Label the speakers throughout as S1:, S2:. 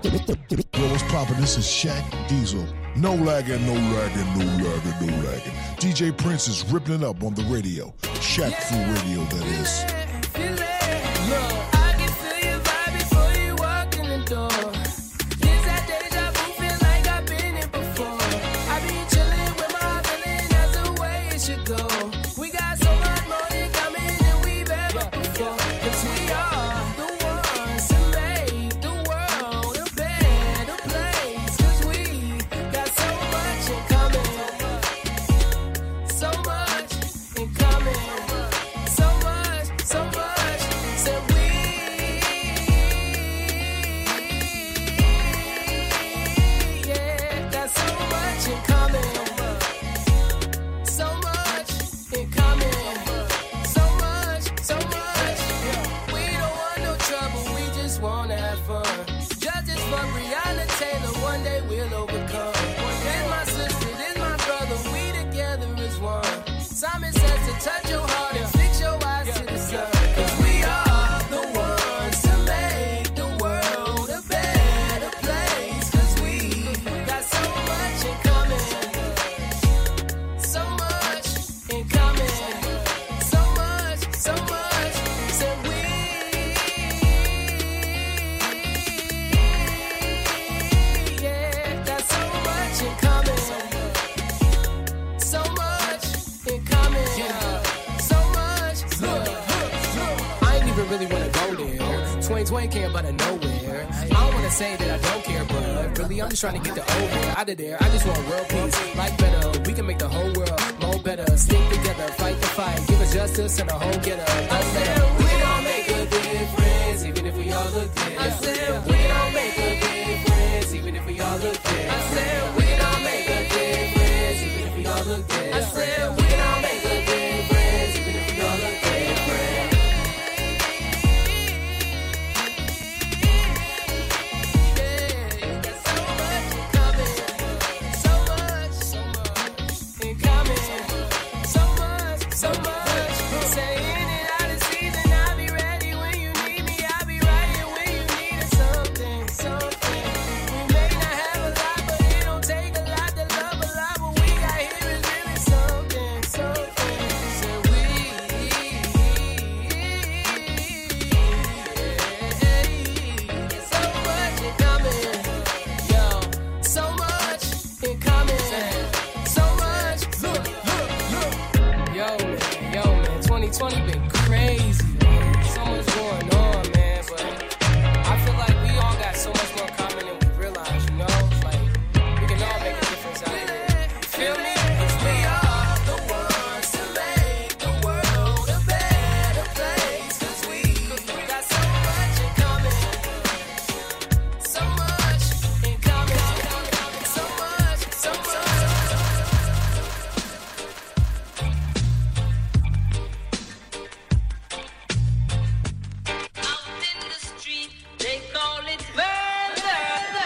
S1: Yo, what's poppin'? This is Shaq Diesel. No lagging, no lagging, no lagging, no lagging. DJ Prince is ripping it up on the radio. Shaq Fu Radio, that is.
S2: I can feel your vibe before you walk in the door. It's that deja vu, feel like I've been here before. I be chillin' with my feeling, that's the way it should go. We got so much more in common than we've ever before. 'Cause we are the ones to make the world a better place. 'Cause we got so much in common. So much in common. So much, so much. Said we, yeah, got so much in common. So much in common. So much, so much. We don't want no trouble, we just wanna have fun. Justice for Breonna Taylor, one day we'll overcome. This my sister, this my brother, we together as one. Simon says to touch your heart and fix your eyes to the sun. 'Cause we are the ones to make the world a better place. 'Cause we got so much in common. So much in common. So much, so much. Said we, yeah, got so much in common. So much in common. So much. Look, I ain't even really wanna go there. 2020 came out of nowhere. I don't wanna say that I don't care, but really I'm just trying to get the old hair out of there. I just want world peace, like better. We can make the whole world more better. Stick together, fight the fight, give us justice and a whole get up. I said we don't make a difference, even if we all look dead. I said we don't make a difference, even if we all look dead. I said we don't make a difference, even if we all look dead. I said we don't make a difference, even if we all look different. Yeah, got so much in common. So much, so much in common. So much, so much. Saying it out of season, I'll be ready when you need me. I'll be right here when you need us. Something, something. We may not have a lot, but it don't take a lot to love a lot. What we got here is really something, something. So we, so much in common. Yo, so much in common. So much. Look, look, look. Yo, man, 2020 been crazy, man. So much going on, man. But I feel like we all got so much more common than we realize, you know? Like, we can all make a difference out here. You feel me? 'Cause we are the ones to make the world a better place. 'Cause we got so much in common. So much in common. So much, so much.
S3: Out in the street, they call it murder.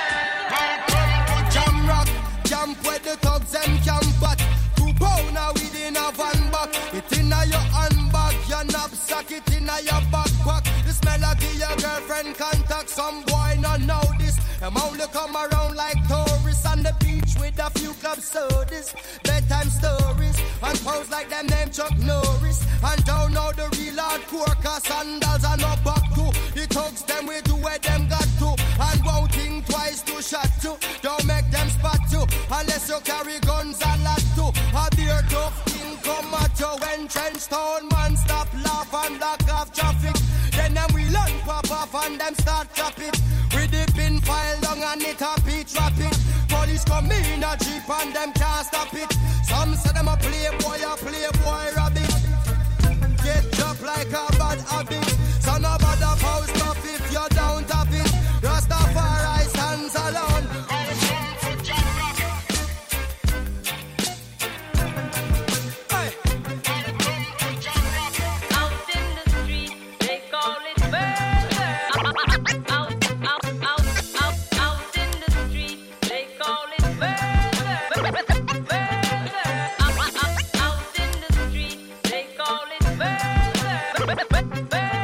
S4: Jam rock, jump where the thugs and camp at. 2 pound now within a van back. It inna your handbag, your knapsack, it inna your backpack. The smell of your girlfriend contact. Some boy not know this. Them only come around like tourists on the beach with a few club sodas, bedtime stories, and pose like them name Chuck Norris. And don't know the real hardcore, cause sandals are no back to. The thugs them we do where them got to. And won't think twice to shot to. Don't make them spot you, unless you carry guns a lot to. A beer tough king come at you when trench town man stop laugh and block off traffic. Then them we learn pop off and them start chop it. With the pin file long and it a beat rapid. Police come in a jeep and them can't stop it. Some say them a playboy rabbit. Get dropped like a bad habit. So no bother post up if you don't have it. Rastafari stands alone. Hey.
S3: Out in the street, they call it murder. Out in the street, they call it murder. Out in the street, they call it murder.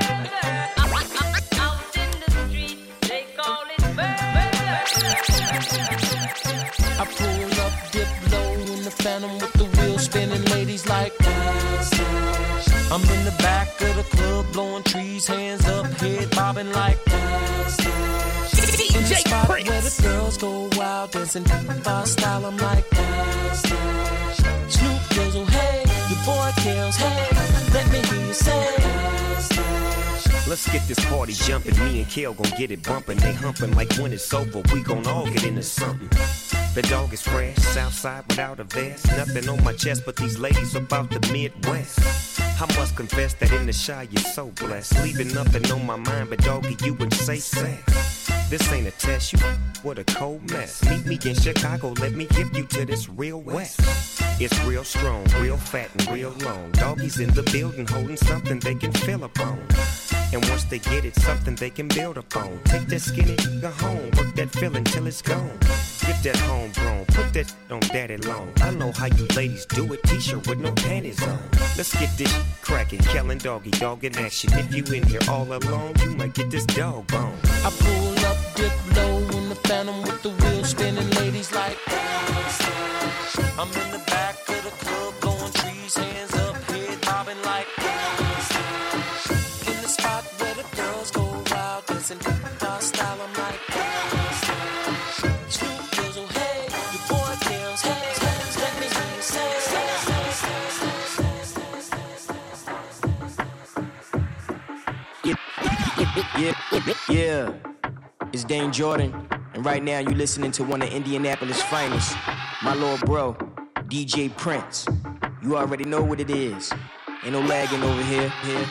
S5: phantom with the wheels spinning, ladies like I'm in the back of the club, blowing trees, hands up, head bobbing like in the spot where the girls go wild, dancing by style, I'm like Snoop Dizzle, hey, your boy kills, hey, let me hear you say.
S6: Let's get this party jumping, me and Kel gon' get it bumping. They humping like when it's over, we gon' all get into something. The dog is fresh, Southside without a vest. Nothing on my chest but these ladies about the Midwest. I must confess that in the shy you're so blessed. Leaving nothing on my mind but doggy, you would say sex. This ain't a test, you what a cold mess. Meet me in Chicago, let me hip you to this real West. It's real strong, real fat and real long. Doggies in the building holding something they can feel upon. And once they get it, something they can build upon. Take that skinny nigga home, work that feeling till it's gone. Get that homegrown, put that on daddy long. I know how you ladies do it, t-shirt with no panties on. Let's get this cracking, Kellen doggy, dog in action. If you in here all alone, you might get this dog bone.
S5: I pull up, dip low in the phantom with the wheels spinning, ladies like I'm in the back of the club, blowing trees, hands up, head bobbing like in the spot where the girls go wild, dancing by style, I'm like Snoop Dizzle, hey, your boy kills, hey, let me hear you say.
S7: Yeah, it's Dame Jordan, and right now you listening to one of Indianapolis' finest, my little bro, DJ Prince. You already know what it is. Ain't no lagging over here.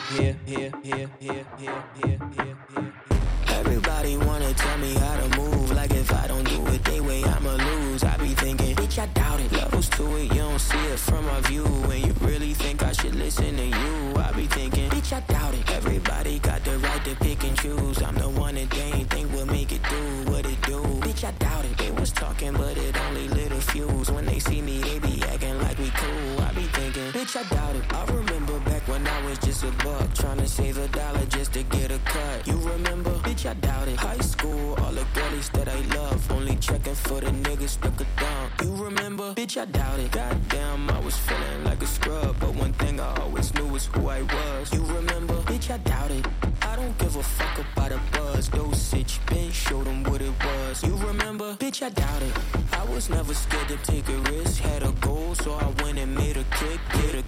S8: Everybody wanna tell me how to move, like if I don't do it they way I'ma lose. I be thinking, bitch, I doubt it. Levels to it, you don't see it from my view. When you really think I should listen to you, I be thinking, bitch, I doubt it. Everybody got the right to pick and choose. I'm the one that they ain't think will make it do what it do. Bitch, I doubt it. They was talking, but it only lit a fuse. When they see me, they be acting like we cool. I be thinking, bitch, I doubt it. I remember back when I was just a buck, trying to save $1 just to get a cut. You remember? Bitch, I doubt it. High school, all the girlies that I love, only checking for the niggas stuck a down. You remember? Bitch, I doubt it. Goddamn, I was feeling like a scrub, but one thing I always knew was who I was. You remember? Bitch, I doubt it. I don't give a fuck about a buzz. Dosage, bitch, show them what it was. You remember? Bitch, I doubt it. I was never scared to take a risk. Had a goal, so I went and made a kick.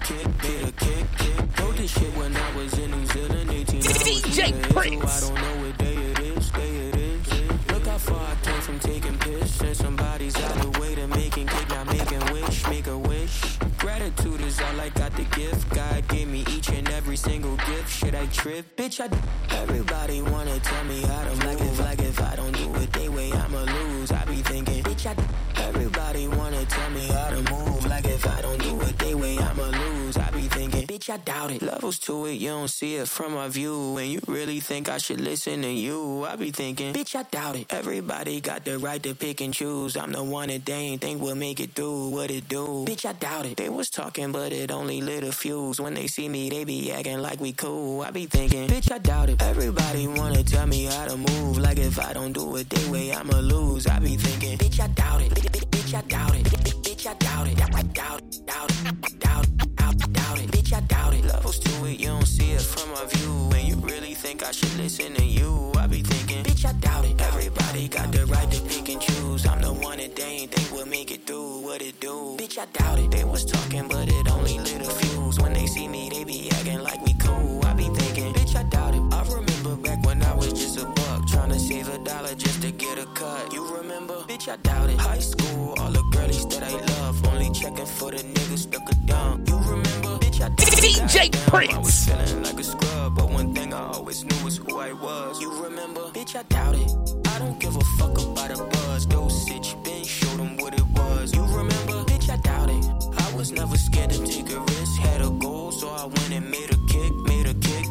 S8: Told this shit when I was in New Zealand, 18 hours. DJ Prince. I don't know what day it is. Look how far I came from taking piss. And somebody's out the way to making cake, not making wish. Make a wish. Gratitude is all I got to give. God gave me each and every single gift. Should I trip? Bitch, everybody wanna tell me how to move. Like if I don't do it they way, I'ma lose. I be thinking, bitch, everybody wanna tell me how to move. Like if I don't do it they way, I'ma lose. I be thinking, bitch, I doubt it. Levels to it, you don't see it from my view. And you really think I should listen to you, I be thinking, bitch, I doubt it. Everybody got the right to pick and choose. I'm the one that they ain't think will make it do what it do. Bitch, I doubt it. They was talking, but it only lit a fuse. When they see me, they be acting like we cool. I be thinking, bitch, I doubt it. Everybody wanna tell me how to move. Like if I don't do it they way, I'ma lose. I be thinking, bitch, I doubt it. Bitch, I doubt it. Bitch, I doubt it. I doubt it. Doubt it. Bitch, I doubt it. Levels to it, you don't see it from my view. When you really think I should listen to you, I be thinking, bitch, I doubt it. Everybody got the right to pick and choose. I'm the one that they ain't think will make it do what it do. Bitch, I doubt it. They was talking, but it only lit a fuse. When they see me, they be acting like we cool. I be thinking, bitch, I doubt it. I remember back when I was just a buck, trying to save $1 just to get a cut. You remember? Bitch, I doubt it. High school, all the girlies that I love, only checking for the niggas stuck a down. You remember? Bitch, I doubt it.
S5: DJ Prince.
S8: I was feeling like a scrub, but one thing I always knew was who I was. You remember? Bitch, I doubt it. I don't give a fuck about a buzz. Dosage, bitch, show them what it was. You remember? Bitch, I doubt it. I was never scared to take a risk. Had a goal, so I went and made a kick. Made a kick.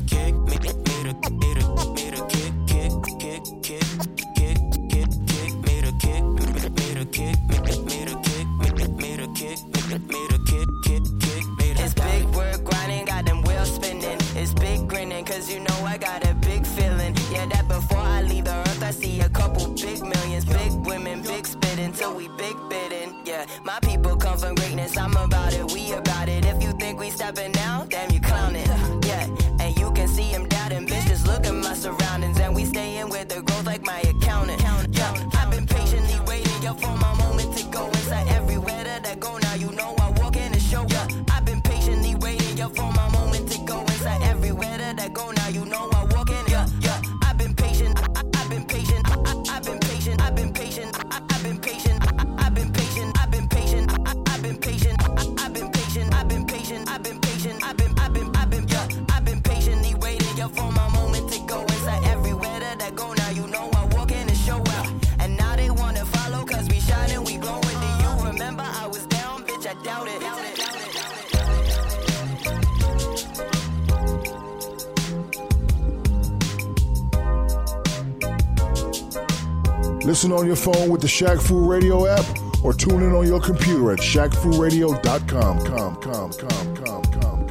S8: It's big work grinding, got them wheels spinning. It's big grinning, cause you know I got a big feeling. Yeah, that before I leave the earth, I see a couple big millions. Big women, big spitting, till we big bidding. Yeah, my people come from greatness.
S1: Listen on your phone with the Shaq Fu Radio app or tune in on your computer at ShaqFuRadio.com.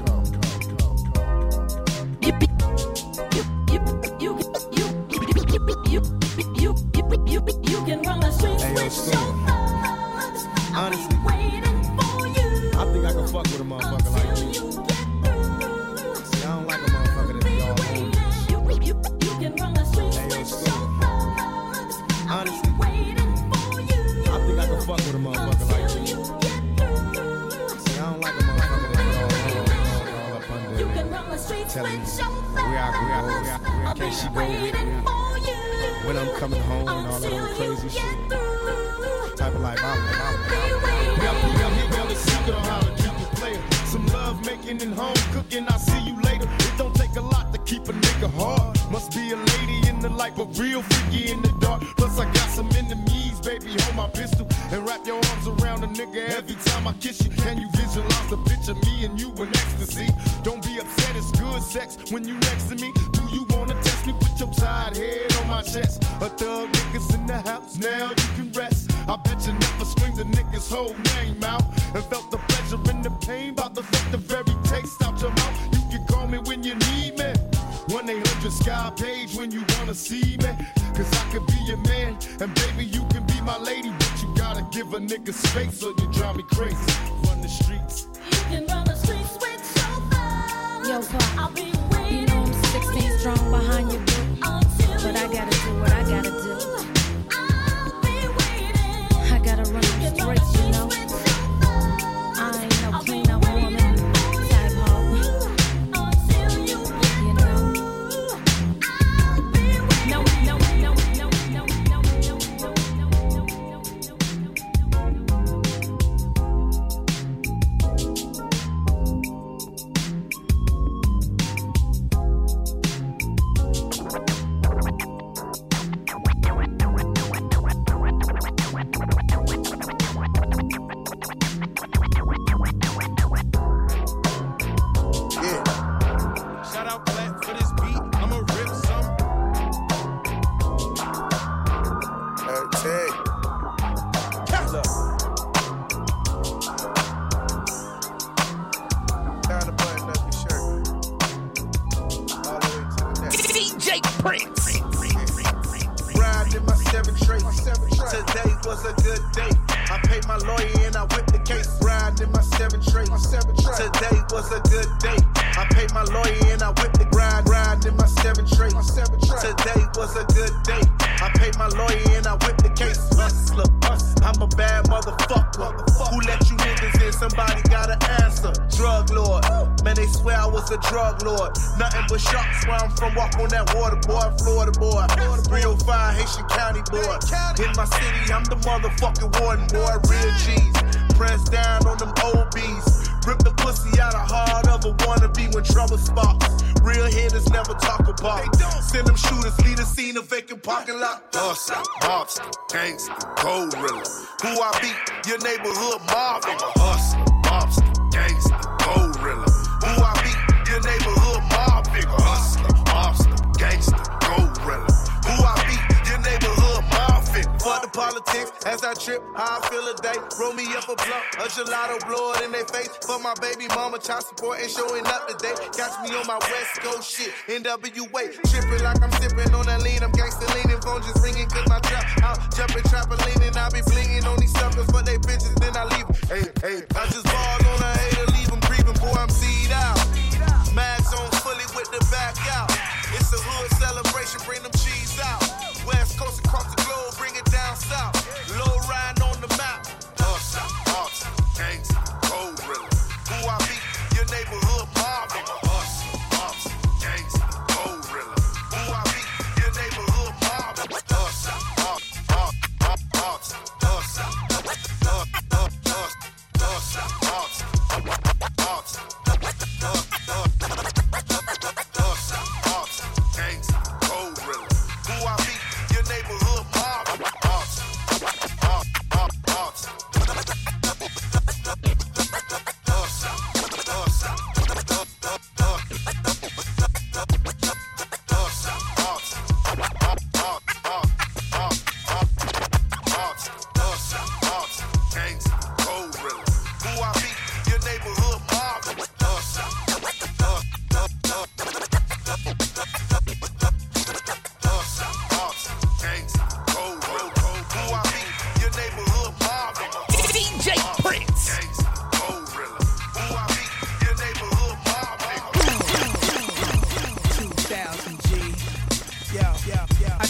S9: You can run the streets with your thugs. Honestly, waiting for you.
S10: I think I can fuck with a motherfucker like you. See, I don't like a motherfucker that be all over.
S9: You can run the streets with your thugs.
S10: Honestly,
S9: waiting for you.
S10: I think I can fuck with a motherfucker like you. See, I don't like a motherfucker that be all up under.
S9: You can run the streets with your thugs.
S10: Where can she go with me? When I'm coming home and all that old crazy shit. Type of life I'm
S11: the secret on how to keep a player. Some love making and home cooking, I'll see you later. It don't take a lot to keep a nigga hard. Must be a lady in the light, but real freaky in the dark. Plus I got some enemies, baby, hold my pistol. And wrap your arms around a nigga every time I kiss you. Can you visualize the picture, me and you in ecstasy? Don't be upset, it's good sex when you next to me. Do you wanna test me? Put your tired head on my chest. A thug niggas in the house, now you can rest. I bet you never screamed the nigga's whole name out and felt the pleasure and the pain, about to fuck the very taste out your mouth. You can call me when you need me. 1-800-SKY page when you wanna see me. Cause I could be your man, and baby you can be my lady. But you gotta give a nigga space or you drive me crazy. Run the streets.
S9: You can run the streets with your thugs.
S12: Yo, Pop,
S9: I'll be waiting.
S12: you know I'm 16 strong behind your book, but I gotta do what I gotta do. I gotta run the streets, you know. I ain't no clean up woman type hoe, you know. No.
S13: Motherfucking warden boy, real G's. Press down on them OBs. Rip the pussy out of heart of a wannabe when trouble sparks. Real hitters never talk about. Send them shooters, leave the scene of vacant parking lot. Hustler, mobster, gangster, gorilla. Who I be? Your neighborhood mob. I'm a hustler, mobster, gangster, gorilla. Who I be? Your neighborhood mob. Nigga, hustler, mobster, gangster, gorilla. Who I be? Your neighborhood mob. Fuck the politics as I trip, how I feel a day. Roll me up a blunt, a gelato, blow it in their face. For my baby mama, child support ain't showing up today. Catch me on my West Coast shit, NWA. Tripping like I'm sipping on that lean. I'm gangsta leaning, phone just ringing cause my trap out. Jumping, trampoline, and I be blinging on these suckers for they bitches, then I leave. Hey, I just ball on a hater, leave them grieving, boy, I'm seed out. Mags on fully with the back out. It's a hood celebration, bring them cheese out. West Coast across the globe, bring it down south. Low ride on the map. Hustle, hustle, gangster, gorilla. Who I be? Your neighborhood mob. I'm a hustle, hustle, gangster, gorilla. Who I be? Your neighborhood mob. Hustle, hustle, hustle, hustle, hustle, gangster, gorilla.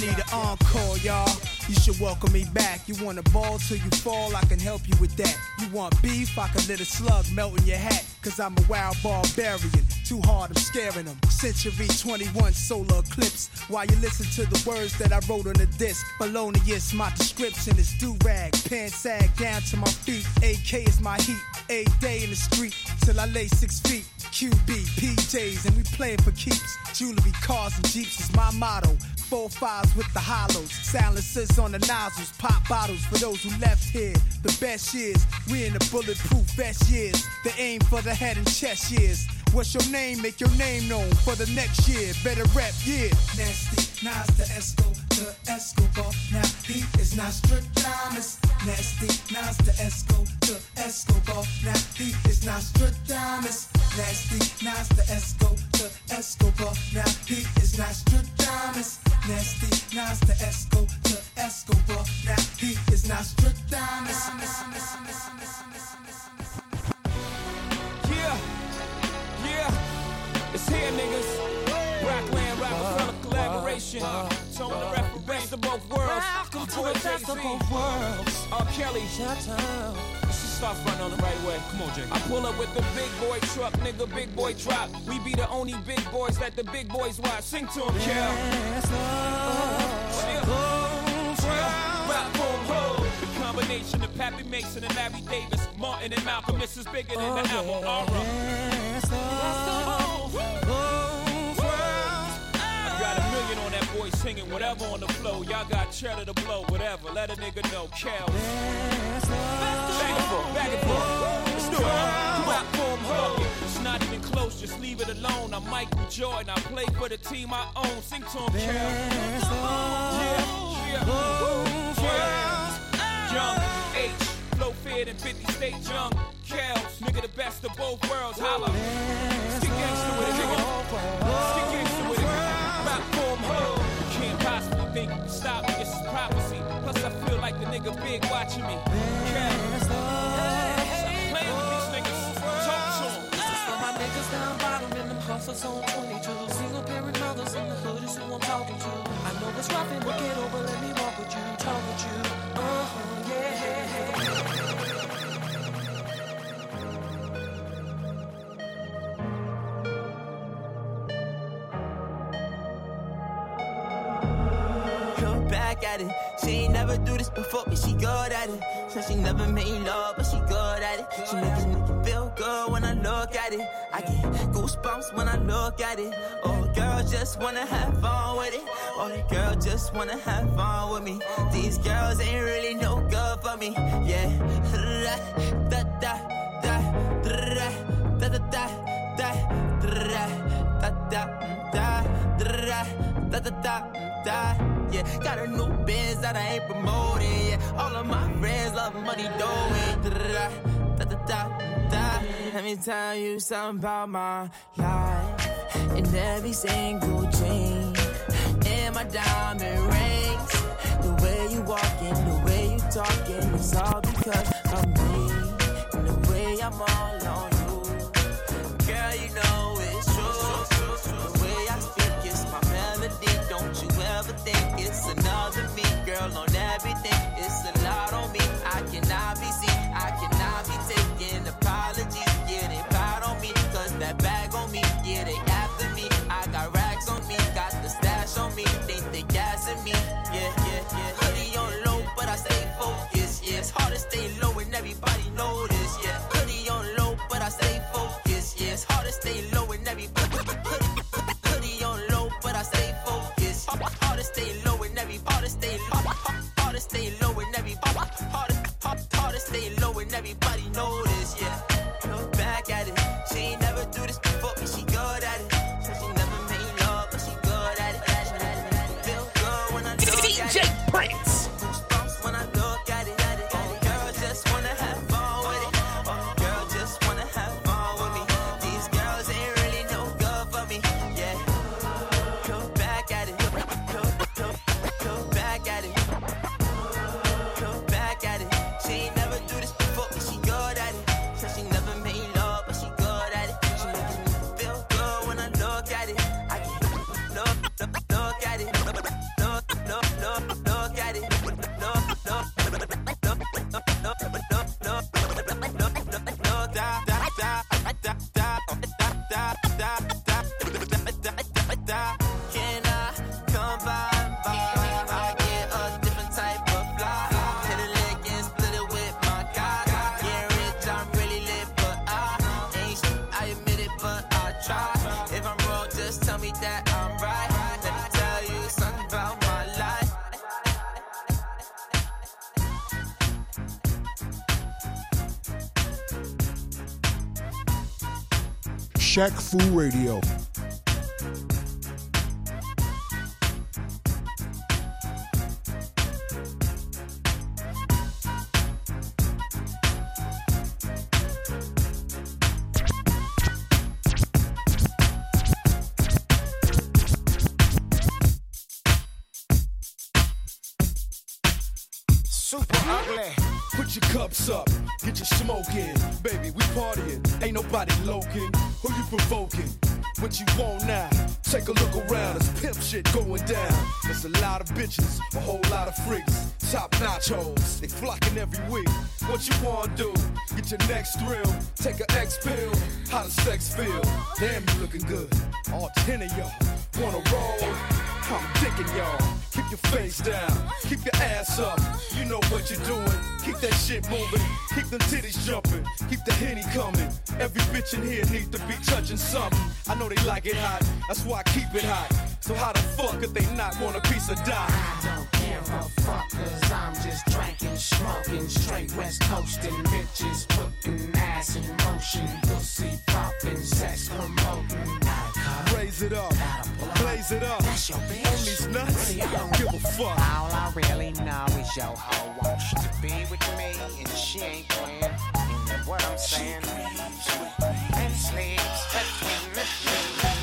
S14: need an encore, y'all. You should welcome me back. You want a ball till you fall, I can help you with that. You want beef, I can let a slug melt in your hat. Cause I'm a wild barbarian, too hard, I'm scaring them. Century 21 solar eclipse. While you listen to the words that I wrote on the disc. Felonious, my description is do-rag. Pants sag down to my feet. AK is my heat. A day in the street till I lay 6 feet. QB, PJs, and we playing for keeps. Jewelry, cars, and Jeeps is my motto. 4-5s with the hollows, silencers on the nozzles, pop bottles for those who left here. The best years, we in the bulletproof vest years. The aim for the head and chest years. What's your name? Make your name known for the next year. Better rap, yeah. Nasty, Nas to Esco, to Escobar. Now he is not Stradamus. Nasty, Nas to Esco, to Escobar. Now he is not Stradamus. Nasty, Nas to Esco, to Escobar. Now he is not Stradamus. Nasty, Nas to Esco, to Escobar. Now he is not Stradamus.
S15: Yeah, it's here, niggas. Rockland, Rockefeller collaboration. Tone the rap, the best of both worlds.
S5: Welcome to the best of both worlds.
S15: R. Kelly, Chi-Town. Let's just start fronting on the right way. Come on, Jay. I pull up with the big boy truck, nigga, big boy drop. We be the only big boys that the big boys watch. Sing to him, Kel. Rap, boom, ho. The combination of Pappy Mason and Larry Davis, Martin and Malcolm. This is bigger than the album Aura. I got $1 million on that boy singing whatever on the flow. Y'all got cheddar to blow, whatever. Let a nigga know, Kel. Back and forth. Let's do it. Rap, boom, ho. It's not even close, just leave it alone. I'm Michael Jordan, I play for the team I own. Sing to him, Kel. Young H, Flow Fed and 50 State Young Kels, nigga the best of both worlds, holla. Stick gangsta with it, nigga. Stick gangsta with it. Rap form ho. You can't possibly think you can stop me, this is prophecy. Plus I feel like the nigga big watching me. Kels. Playing with these niggas. Talk to them.
S5: This is for my niggas down bottom in them hustles on 22. Single parent mothers in the hood is who I'm talking to. I know it's rough and wicked, oh, but let me walk with you, talk with you.
S16: Come back at it. She ain't never do this before, but she good at it. Said she never made love, but she good at it. She make a nigga feel good when I look at it. I get goosebumps when I look at it. Oh, girl just wanna have fun with it. Oh, the girl just wanna have fun with me. These girls ain't really no good for me. Yeah. Da da da da da da da da da da da da da. Yeah, got a new biz that I ain't promoting. Yeah, all of my friends love money doing. Da da da da. Let me tell you something about my life. In every single dream, in my diamond rings, the way you walking, the way you talking, it's all because of me. And the way I'm all on you, girl, you know it's true. The way I speak is my melody. Don't you ever think it's another me, girl, on everything. It's a lot on me. I cannot be seen. I cannot be taking apologies. Yeah, they proud on me, cause that bag on me. Yeah, they after me. I got racks on me, got the stash on me. Think they gassing me. Yeah, yeah, yeah. Hoodie on low, but I stay focused. Yeah, it's hard to stay low and everybody know this. Yeah, hoodie on low, but I stay focused. Yeah, it's hard to stay low and everybody. Hoodie on low, but I stay focused. Hard to stay low and everybody. Hard to stay low. Hard to stay low and everybody. Hard to stay low and everybody know this. Yeah, look back at it. She ain't never do this before, but she good at it. So she never made love, but she good at it. Feel good when I look at it. DJ Prince. Goosebumps when I look at it. Oh, girl just wanna have fun with it. Oh, girl just wanna have fun with me. These girls ain't really no good for me. Yeah, look back at it. Look back at it. Look back at it. She ain't never do this before, but she good at it. So she never made love, but she good at it. She make me feel good when I look at it. I can look at it. Look
S1: Shaq Fu Radio.
S11: Super ugly. Put your cups up, get your smoke in. Baby, we partying, ain't nobody loking. Who you provoking? What you want now? Take a look around, it's pimp shit going down. There's a lot of bitches, a whole lot of freaks. Top notch hoes, they flocking every week. What you wanna do? Get your next thrill, take an X pill. How does sex feel? Damn, you looking good. All 10 of y'all wanna roll? I'm digging y'all. Keep your face down, keep your ass up. You know what you're doing. Keep that shit moving, keep them titties jumping, keep the Henny coming. Every bitch in here needs to be touching something. I know they like it hot, that's why I keep it hot. So how the fuck if they not want a piece of dime?
S17: I don't care a fuck, cause I'm just drinking, smoking, straight west coasting, bitches putting ass in motion, pussy popping, sex promoting.
S11: Raise it up, blaze it up.
S17: That's your bitch.
S11: On these nuts, I don't give a fuck.
S17: All I really know is your hoe wants to be with me, and she ain't playing. You know what I'm saying? And sleeps between the sheets.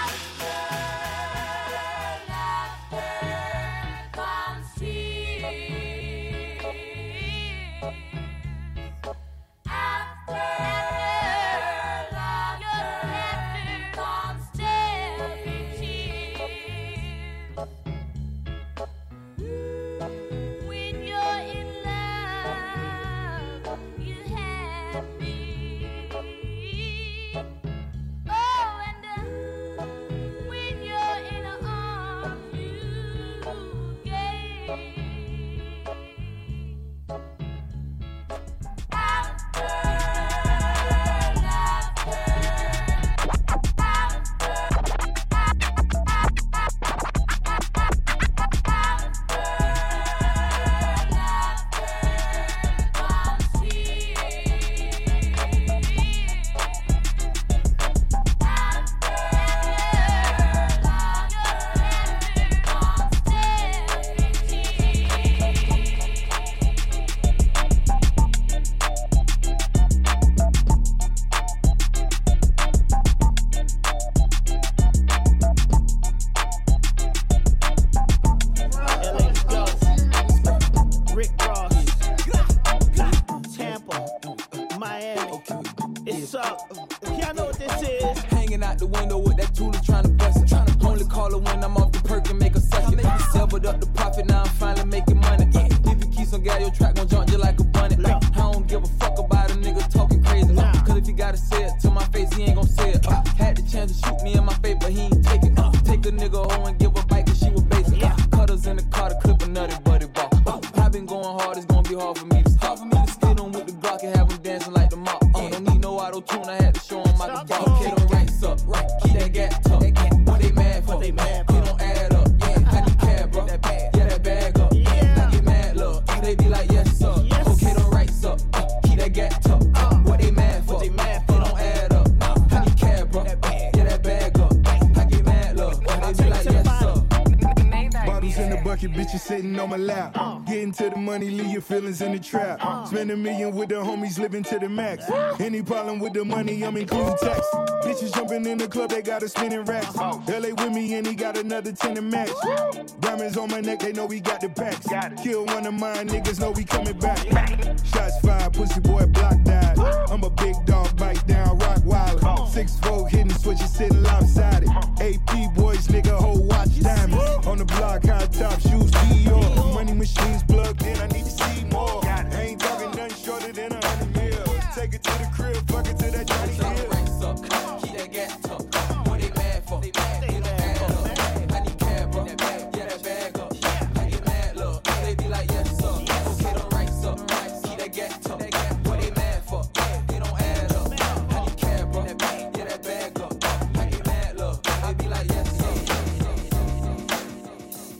S11: In the trap, spend $1 million with the homies, living to the max. Any problem with the money, I'm including tax. Bitches jumping in the club, they got a spinning racks. LA with me and he got another 10 to match. Diamonds on my neck, they know we got the packs. Kill one of mine, niggas know we coming back. Shots fired, pussy boy block died. I'm a big dog, bite down, rock wild. 6'4", hitting switches, sitting lopsided. AP boys, nigga, whole watch diamonds. On the block, high top shoes, Dior. Money machines plugged in, I need to see more. I ain't talking nothing shorter than 100 mil. Take it to the crib, fuck it to that Johnny Hill.
S5: Keep that gas tucked. What they mad for? They don't add up. I need cab, bro. Yeah, that bag up. I get mad, look. They be like, yes, sir. Okay, don't rise up. Keep that gas tucked. What they mad for? They don't add up. I need cab, bro. Yeah, that bag up. I get mad, look. They be like, yes, sir.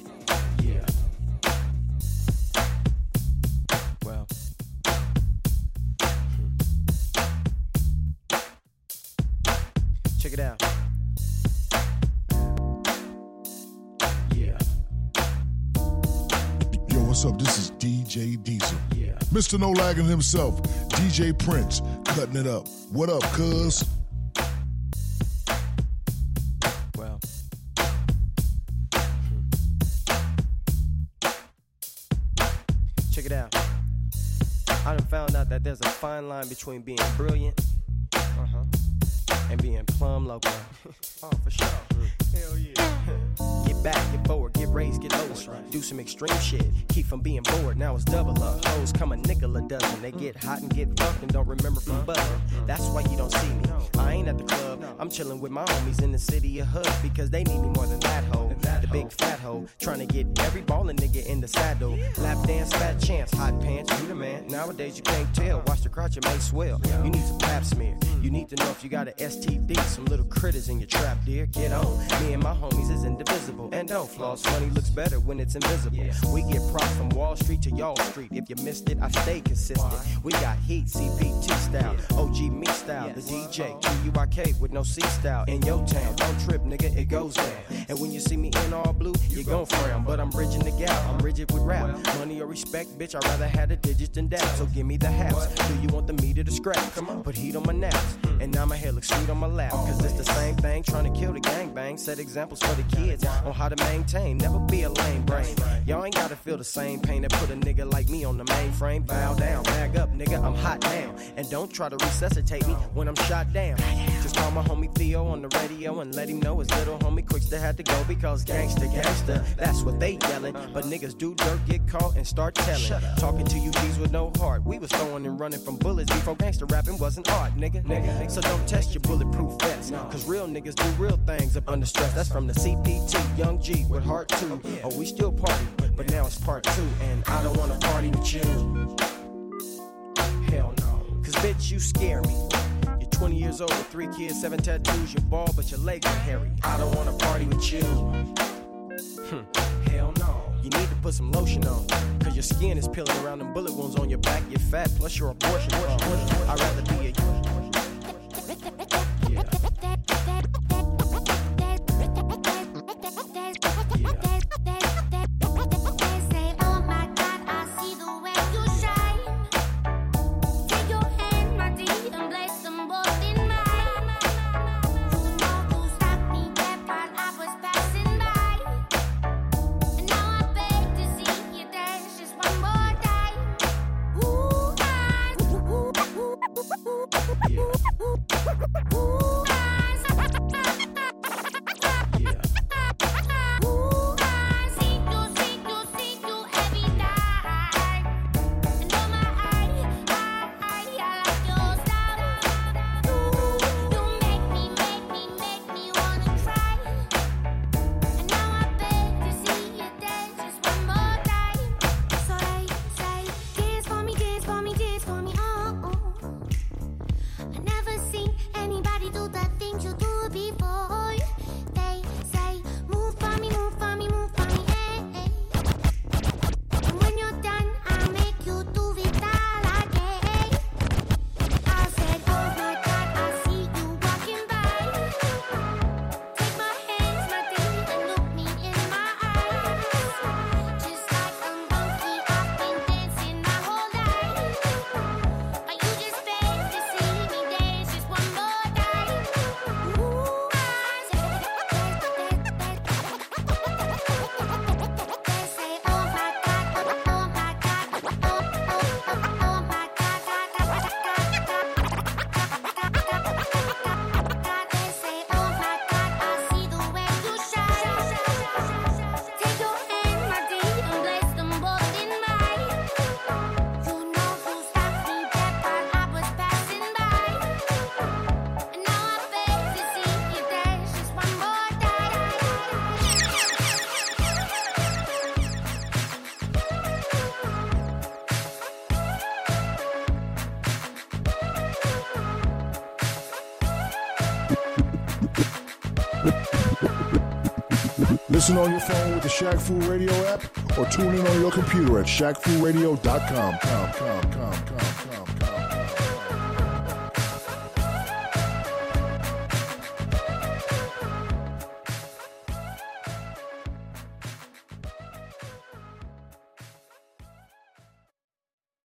S1: what's up? This is DJ Diesel. Mr. No Lagging himself, DJ Prince, cutting it up. What up, cuz?
S18: Well. Check it out. I done found out that there's a fine line between being brilliant and being plumb loco. Oh, for sure. Hell yeah. Get back, get forward, get raised, get lower. Right. Do some extreme shit. Keep from being bored. Now it's double up. Hoes come a nickel a dozen. They get hot and get fucked and don't remember from buzzing. That's why you don't see me. I ain't at the club. I'm chilling with my homies in the city of Hood because they need me more than that hoe. The big fat hoe. Trying to get every ballin' nigga in the saddle. Lap dance, fat chance, hot pants, you the man. Nowadays you can't tell. Watch the crotch, it may swell. You need some pap smear. You need to know if you got an STD. Some little critters in your trap, dear. Get on. Me and my homies is indivisible. And don't floss. Money looks better when it's invisible. We get props from Wall Street to Y'all Street. If you missed it, I stay consistent. We got heat, CPT style, OG me style, the DJ, QUIK with no C style. In your town, don't trip, nigga, it goes down. And when you see me in all blue, you gon' frown. But I'm bridging the gap, I'm rigid with rap. Money or respect, bitch, I'd rather have the digits than that. So give me the haps. Do you want the meat or the scrap? Come on, put heat on my naps. And now my hair looks sweet on my lap. Cause it's the same thing, trying to kill the gangbang. Set examples for the kids on how to maintain. Never be a lame brain. Y'all ain't gotta feel the same pain that put a nigga like me on the mainframe. Bow down, bag up, nigga, I'm hot now. And don't try to resuscitate me when I'm shot down. Just call my homie Theo on the radio and let him know his little homie Quickster had to go because gangsta, that's what they yelling. But niggas do dirt, get caught and start telling. Talking to you G's with no heart. We was throwing and running from bullets before gangsta rapping wasn't art, nigga. So don't test your bulletproof vest, cause real niggas do real things up under stress. That's from the CPT, Young G with Heart 2. Oh, we still party, but now it's part 2. And I don't wanna party with you. Hell no, cause bitch, you scare me. You're 20 years old with 3 kids, 7 tattoos, you're bald, but your legs are hairy. I don't wanna party with you. Hell no. You need to put some lotion on, cause your skin is peeling around them bullet wounds on your back. You're fat, plus you're abortion prone. I'd rather be a
S1: Listen on your phone with the Shaq Fu Radio app or tune in on your computer at ShaqFuRadio.com.